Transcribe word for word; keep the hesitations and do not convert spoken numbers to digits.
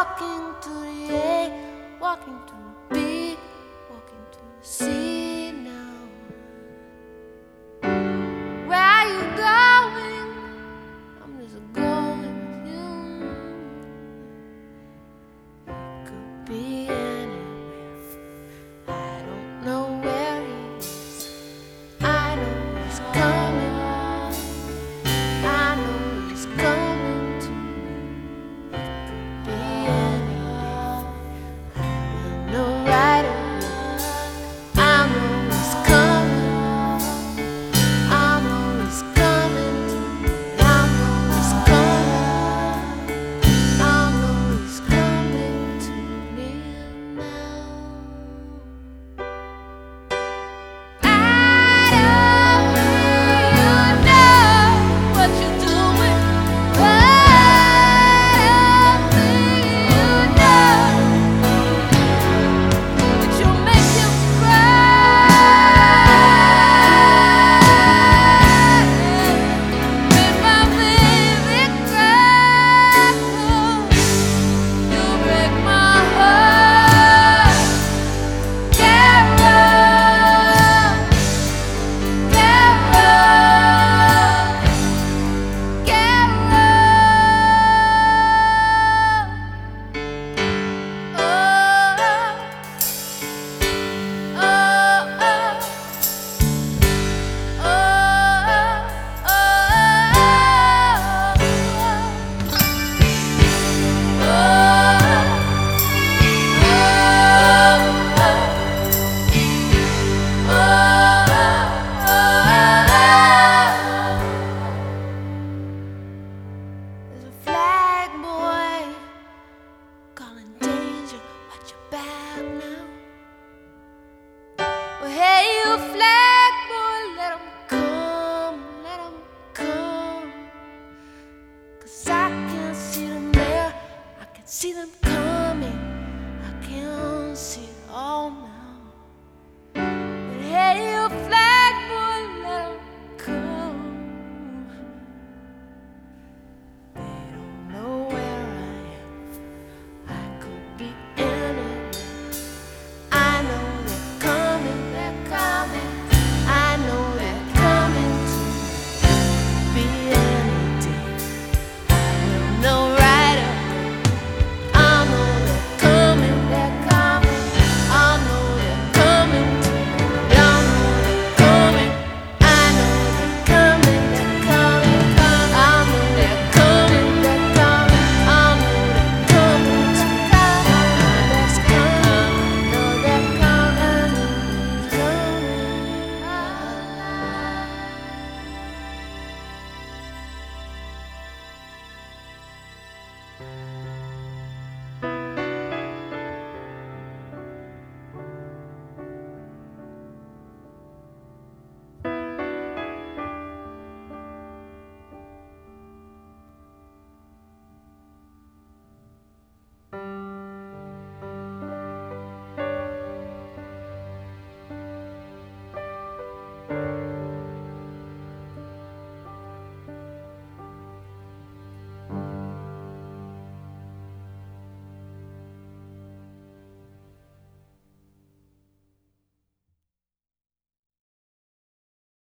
walking to the A, walking to the B, walking to the C now. Where are you going? I'm just going with you. It could be anywhere. I don't know where he is. I know he's coming. I know he's coming to me. It could be any day. I will know right away. I know he's coming. I know he's coming to me. I know he's coming. I know he's coming to me now. Hey, you flag boy, let 'em come, let 'em come. 'Cause I can see them there, I can see them come.